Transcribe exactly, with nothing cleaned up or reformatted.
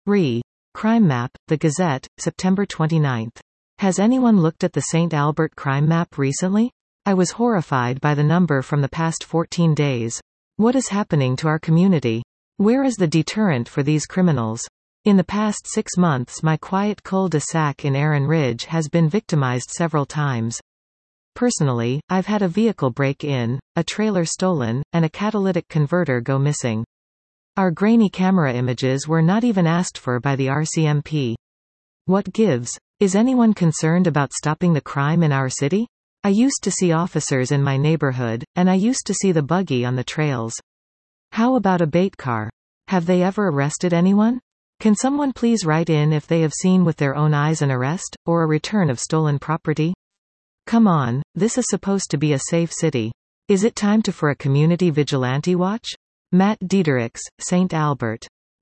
Re. Crime Map, The Gazette, September twenty-ninth. Has anyone looked at the Saint Albert crime map recently? I was horrified by the number from the past fourteen days. What is happening to our community? Where is the deterrent for these criminals? In the past six months my quiet cul-de-sac in Aaron Ridge has been victimized several times. Personally, I've had a vehicle break-in, a trailer stolen, and a catalytic converter go missing. Our grainy camera images were not even asked for by the R C M P. What gives? Is anyone concerned about stopping the crime in our city? I used to see officers in my neighborhood, and I used to see the buggy on the trails. How about a bait car? Have they ever arrested anyone? Can someone please write in if they have seen with their own eyes an arrest, or a return of stolen property? Come on, this is supposed to be a safe city. Is it time to for a community vigilante watch? Matt Diederichs, Saint Albert.